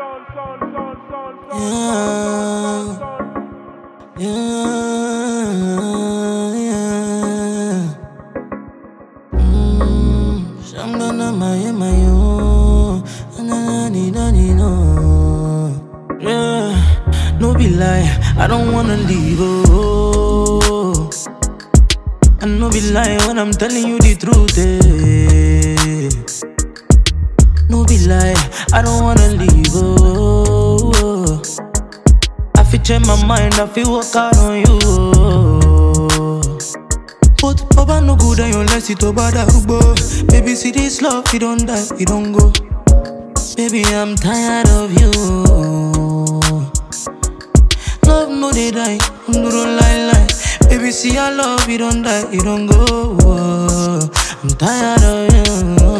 Shambana mayo, yeah. No be lie, I don't wanna leave. Oh, I no be lie when I'm telling you the truth. No be lie, I don't wanna leave. Oh, I feel change my mind, I feel work out on you. But Baba no good and you let it over that ubo. Baby, see this love, it don't die, it don't go. Baby, I'm tired of you. Love no they die, don't lie. Baby, see our love, it don't die, it don't go. I'm tired of you.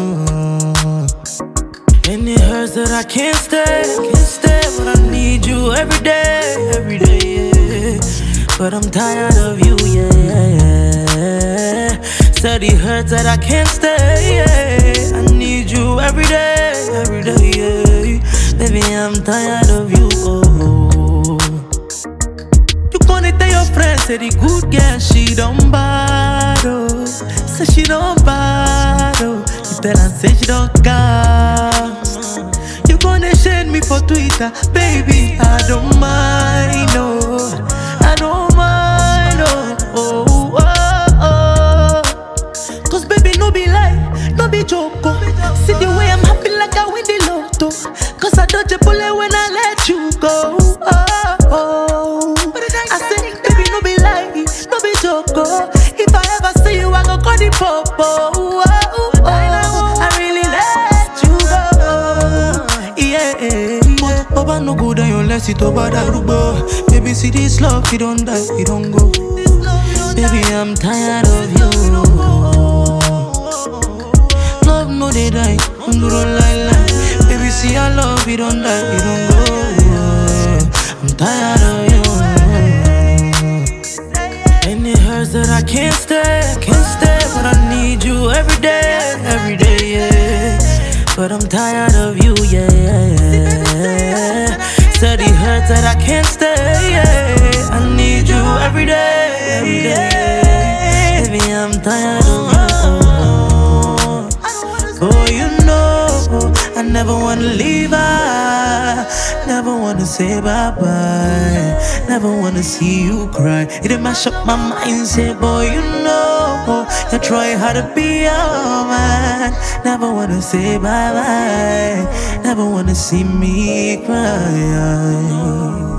And it hurts that I can't stay, but I need you every day, yeah. But I'm tired of you, yeah. Said it hurts that I can't stay, yeah. I need you every day, yeah. Baby, I'm tired of you, oh. You gonna tell your friends, say the good girl, she don't battle. Say she don't battle. You tell her, say she don't come. You gonna shade me for Twitter, baby, I don't mind, no. I don't mind, oh. Cause baby, no be lie, no be joke. See the way I'm happy like I win the lotto. Cause I dodge a bullet when I let you go. I said, baby, no be lie, no be joke. If I ever see you, I go call the popo. I really let you go. Yeah. Baba no good and you let it over that rubo. Baby, see this love, it don't die, it don't go. Baby, I'm tired of you. Love no they die, don't lie. Baby, see our love, it don't die, it don't go. I'm tired of you. And it hurts that I can't stay, but I need you every day, yeah. But I'm tired of you, yeah. Said it hurts that I can't stay, yeah. I need you every day, yeah. Baby, I'm tired of you. Oh, you know, I never wanna leave her. Never wanna say bye-bye. Never wanna see you cry. It done mash up my mind, say, boy, you know, you try hard to be a man. Never wanna say bye-bye. Never wanna see me cry.